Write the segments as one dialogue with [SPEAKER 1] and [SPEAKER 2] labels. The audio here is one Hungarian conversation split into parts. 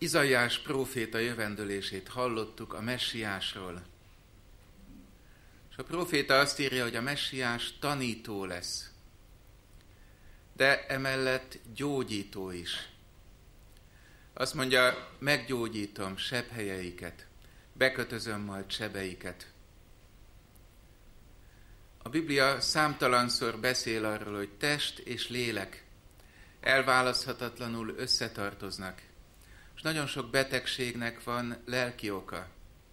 [SPEAKER 1] Izaiás próféta jövendőlését hallottuk a messiásról. És a próféta azt írja, hogy a messiás tanító lesz, de emellett gyógyító is. Azt mondja, meggyógyítom sebhelyeiket, bekötözöm majd sebeiket. A Biblia számtalanszor beszél arról, hogy test és lélek elválaszthatatlanul összetartoznak, és nagyon sok betegségnek van lelki oka,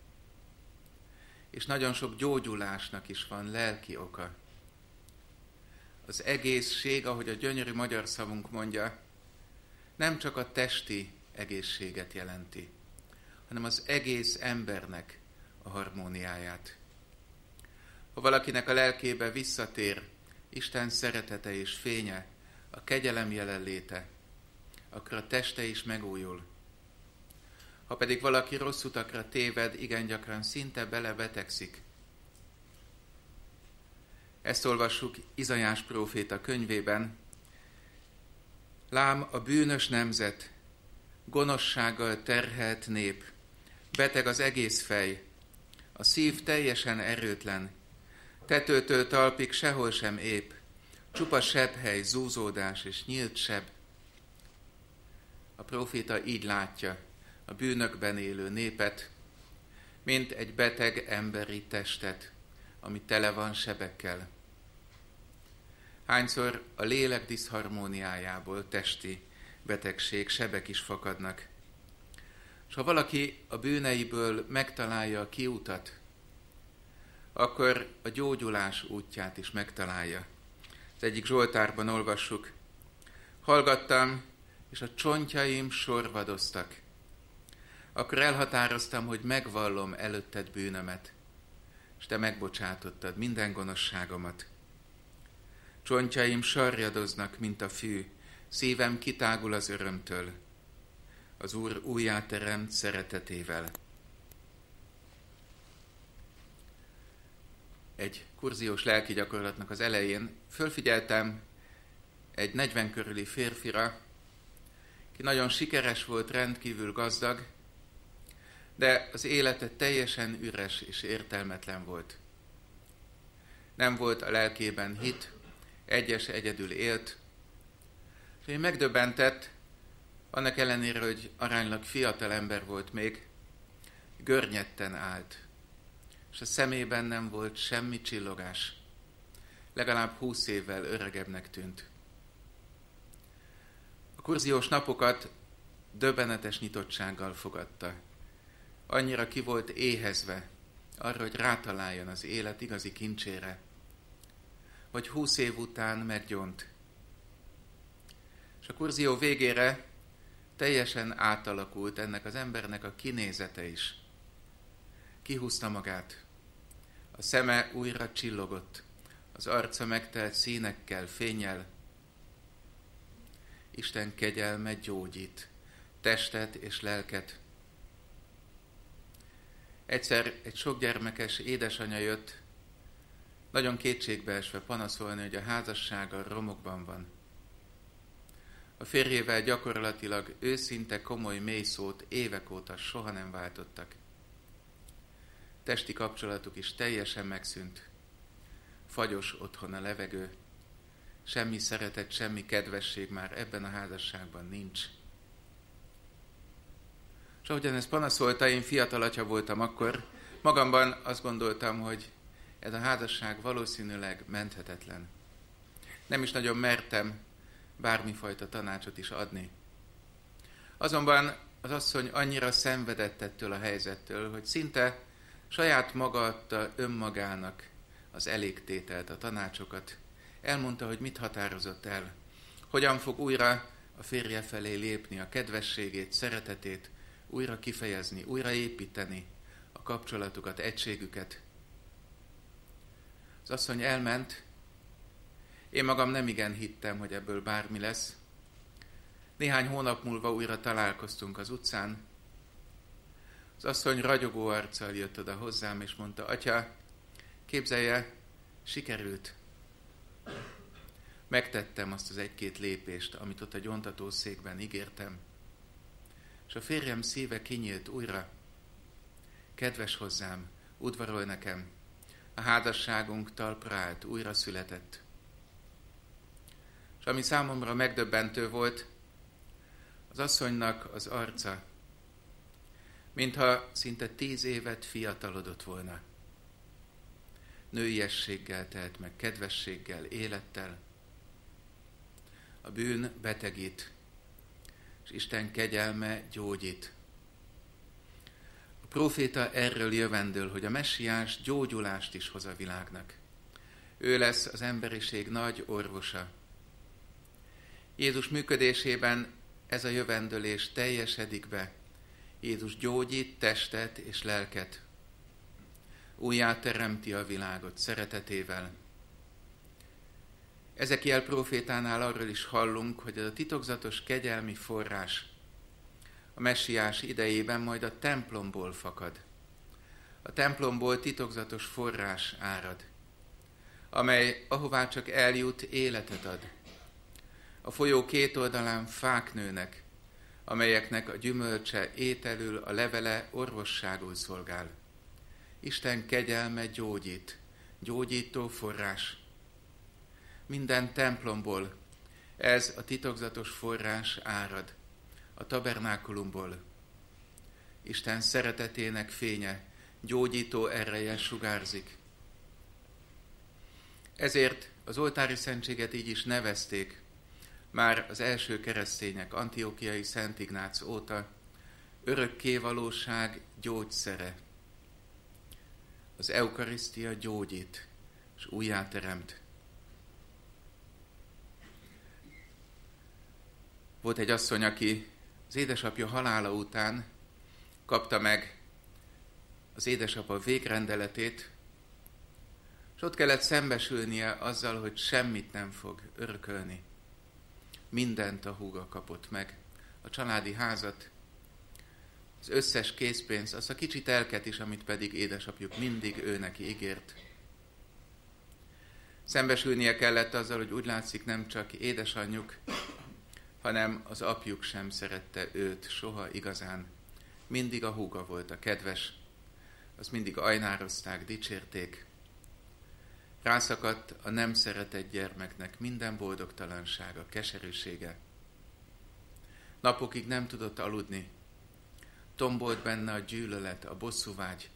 [SPEAKER 1] és nagyon sok gyógyulásnak is van lelki oka. Az egészség, ahogy a gyönyörű magyar szavunk mondja, nem csak a testi egészséget jelenti, hanem az egész embernek a harmóniáját. Ha valakinek a lelkébe visszatér Isten szeretete és fénye, a kegyelem jelenléte, akkor a teste is megújul. Ha pedig valaki rossz utakra téved, igen gyakran szinte belebetegszik. Ezt olvassuk Izaiás próféta könyvében. Lám, a bűnös nemzet, gonoszsággal terhelt nép, beteg az egész fej, a szív teljesen erőtlen, tetőtől talpig sehol sem épp, csupa sebhely, zúzódás és nyílt seb. A próféta így látja a bűnökben élő népet, mint egy beteg emberi testet, ami tele van sebekkel. Hányszor a lélek diszharmóniájából testi betegség, sebek is fakadnak. És ha valaki a bűneiből megtalálja a kiutat, akkor a gyógyulás útját is megtalálja. Az egyik Zsoltárban olvassuk: hallgattam, és a csontjaim sorvadoztak. Akkor elhatároztam, hogy megvallom előtted bűnömet, és te megbocsátottad minden gonoszságomat. Csontjaim sarjadoznak, mint a fű, szívem kitágul az örömtől, az Úr újjáteremt szeretetével. Egy kurziós lelki gyakorlatnak az elején fölfigyeltem egy 40 körüli férfira, ki nagyon sikeres volt, rendkívül gazdag, de az élete teljesen üres és értelmetlen volt. Nem volt a lelkében hit, egyedül élt, és én megdöbbentett, annak ellenére, hogy aránylag fiatal ember volt még, görnyetten állt, és a szemében nem volt semmi csillogás. Legalább 20 évvel öregebbnek tűnt. A kurziós napokat döbbenetes nyitottsággal fogadta. Annyira ki volt éhezve arra, hogy rátaláljon az élet igazi kincsére, hogy 20 év után meggyónt. És a kurzió végére teljesen átalakult ennek az embernek a kinézete is. Kihúzta magát. A szeme újra csillogott, az arca megtelt színekkel, fénnyel. Isten kegyelme gyógyít, testet és lelket. Egyszer egy sokgyermekes édesanyja jött, nagyon kétségbeesve panaszolni, hogy a házassága romokban van. A férjével gyakorlatilag őszinte, komoly, mély szót évek óta soha nem váltottak. Testi kapcsolatuk is teljesen megszűnt. Fagyos otthon a levegő. Semmi szeretet, semmi kedvesség már ebben a házasságban nincs. És ahogyan ezt panaszolta, én fiatal atya voltam akkor, magamban azt gondoltam, hogy ez a házasság valószínűleg menthetetlen. Nem is nagyon mertem bármifajta tanácsot is adni. Azonban az asszony annyira szenvedett ettől a helyzettől, hogy szinte saját maga adta önmagának az elégtételt, a tanácsokat. Elmondta, hogy mit határozott el, hogyan fog újra a férje felé lépni, a kedvességét, szeretetét újra kifejezni, újra építeni a kapcsolatukat, egységüket. Az asszony elment, én magam nem igen hittem, hogy ebből bármi lesz. Néhány hónap múlva újra találkoztunk az utcán. Az asszony ragyogó arccal jött oda hozzám, és mondta: Atya, képzelje, sikerült. Megtettem azt az egy-két lépést, amit ott a gyóntatószékben ígértem. és a férjem szíve kinyílt újra. Kedves hozzám, udvarolj nekem, a házasságunk talpra állt, újra született. És ami számomra megdöbbentő volt, az asszonynak az arca, mintha szinte 10 évet fiatalodott volna. Nőiességgel telt meg, kedvességgel, élettel. A bűn betegít, és Isten kegyelme gyógyít. A próféta erről jövendől, hogy a messiás gyógyulást is hoz a világnak. Ő lesz az emberiség nagy orvosa. Jézus működésében ez a jövendőlés teljesedik be. Jézus gyógyít testet és lelket. Újjá teremti a világot szeretetével. Ezekiel prófétánál arról is hallunk, hogy ez a titokzatos kegyelmi forrás a messiás idejében majd a templomból fakad. A templomból titokzatos forrás árad, amely ahová csak eljut, életet ad. A folyó két oldalán fák nőnek, amelyeknek a gyümölcse ételül, a levele orvosságul szolgál. Isten kegyelme gyógyít, gyógyító forrás. Minden templomból ez a titokzatos forrás árad, a tabernákulumból. Isten szeretetének fénye, gyógyító ereje sugárzik. Ezért az oltári szentséget így is nevezték, már az első keresztények, antiochiai Szent Ignác óta, örökkévalóság gyógyszere. Az eukarisztia gyógyít, és újjáteremt. Volt egy asszony, aki az édesapja halála után kapta meg az édesapa végrendeletét, és ott kellett szembesülnie azzal, hogy semmit nem fog örökölni. Mindent a húga kapott meg. A családi házat, az összes készpénzt, azt a kicsi telket is, amit pedig édesapjuk mindig ő neki ígért. Szembesülnie kellett azzal, hogy úgy látszik nem csak édesanyjuk, hanem az apjuk sem szerette őt soha igazán. Mindig a húga volt a kedves, azt mindig ajnározták, dicsérték. Rászakadt a nem szeretett gyermeknek minden boldogtalansága, keserűsége. Napokig nem tudott aludni. Tombolt benne a gyűlölet, a bosszúvágy.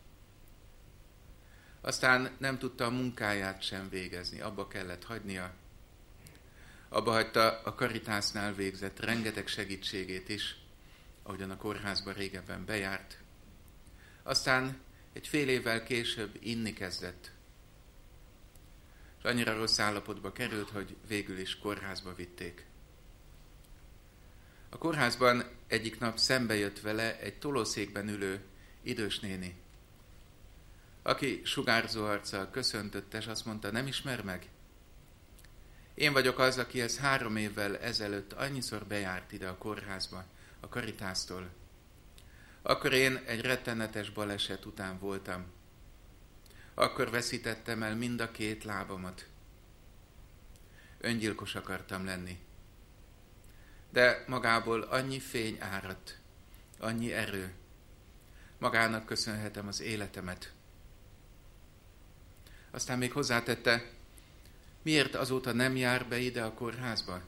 [SPEAKER 1] Aztán nem tudta a munkáját sem végezni, abba kellett hagynia. Abba hagyta a Karitásnál végzett rengeteg segítségét is, ahogyan a kórházba régebben bejárt. Aztán egy fél évvel később inni kezdett. És annyira rossz állapotba került, hogy végül is kórházba vitték. A kórházban egyik nap szembe jött vele egy tolószékben ülő idős néni, aki sugárzó arccal köszöntött, és azt mondta, nem ismer meg? Én vagyok az, akihez 3 évvel ezelőtt annyiszor bejárt ide a kórházba, a Karitásztól. Akkor én egy rettenetes baleset után voltam. Akkor veszítettem el mind a 2 lábamat. Öngyilkos akartam lenni. De magából annyi fény áradt, annyi erő. Magának köszönhetem az életemet. Aztán még hozzátette, miért azóta nem jár be ide a kórházba?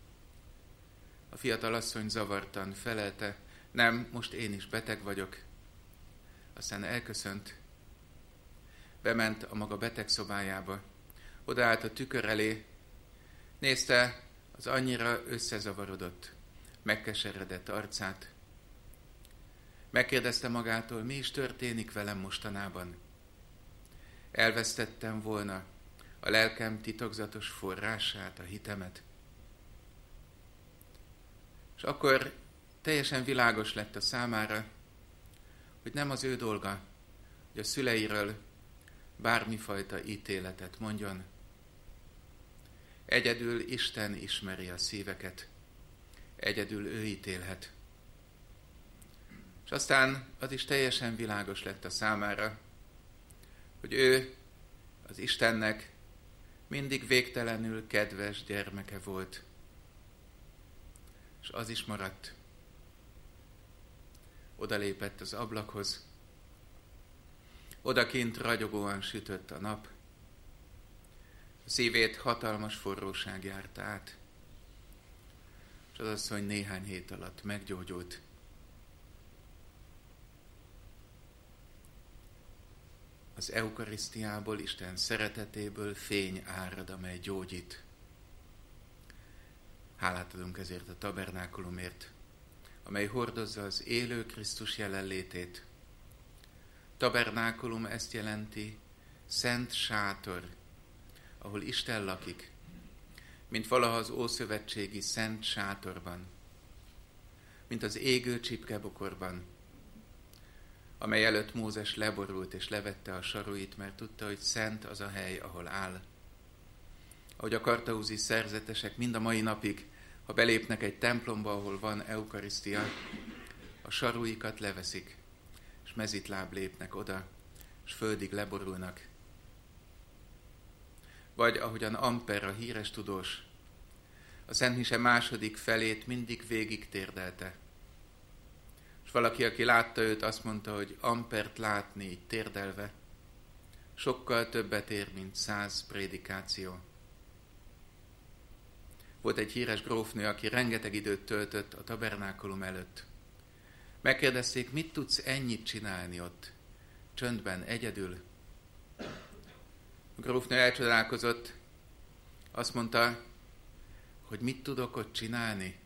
[SPEAKER 1] A fiatal asszony zavartan felelte, nem, most én is beteg vagyok. Aztán elköszönt. Bement a maga betegszobájába. Odaállt a tükör elé, nézte az annyira összezavarodott, megkeseredett arcát. Megkérdezte magától, mi is történik velem mostanában. Elvesztettem volna a lelkem titokzatos forrását, a hitemet. És akkor teljesen világos lett a számára, hogy nem az ő dolga, hogy a szüleiről bármifajta ítéletet mondjon. Egyedül Isten ismeri a szíveket. Egyedül ő ítélhet. És aztán az is teljesen világos lett a számára, hogy ő az Istennek mindig végtelenül kedves gyermeke volt. És az is maradt. odalépett az ablakhoz. Odakint ragyogóan sütött a nap. A szívét hatalmas forróság járta át, és az asszony néhány hét alatt meggyógyult. Az eukarisztiából, Isten szeretetéből fény árad, amely gyógyít. Hálát adunk ezért a tabernákulumért, amely hordozza az élő Krisztus jelenlétét. Tabernákulum ezt jelenti, szent sátor, ahol Isten lakik, mint valaha az ószövetségi szent sátorban, mint az égő csipkebokorban, amely előtt Mózes leborult és levette a saruit, mert tudta, hogy szent az a hely, ahol áll. Ahogy a kartauzi szerzetesek mind a mai napig, ha belépnek egy templomba, ahol van eukarisztia, a saruikat leveszik, és mezitláb lépnek oda, és földig leborulnak. Vagy ahogyan Amper, a híres tudós, a Szentmise második felét mindig végig térdelte. És valaki, aki látta őt, azt mondta, hogy Ampert látni így térdelve sokkal többet ér, mint 100 prédikáció. Volt egy híres grófnő, aki rengeteg időt töltött a tabernákulum előtt. Megkérdezték, mit tudsz ennyit csinálni ott, csöndben, egyedül? A grófnő elcsodálkozott, azt mondta, hogy mit tudok ott csinálni?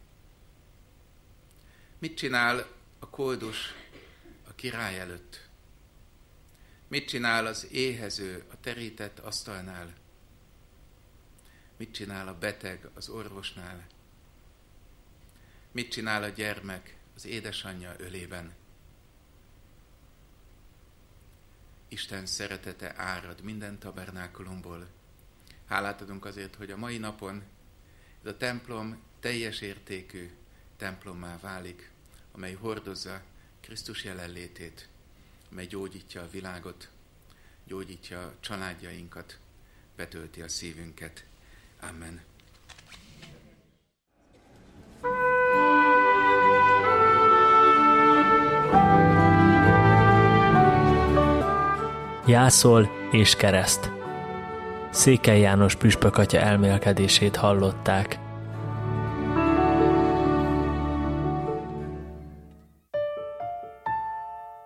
[SPEAKER 1] Mit csinál a koldus a király előtt? Mit csinál az éhező a terített asztalnál? Mit csinál a beteg az orvosnál? Mit csinál a gyermek az édesanyja ölében? Isten szeretete árad minden tabernákulumból. Hálát adunk azért, hogy a mai napon ez a templom teljes értékű templommá válik, amely hordozza Krisztus jelenlétét, amely gyógyítja a világot, gyógyítja a családjainkat, betölti a szívünket. Amen.
[SPEAKER 2] Jászol és kereszt. Székely János püspök atya elmélkedését hallották.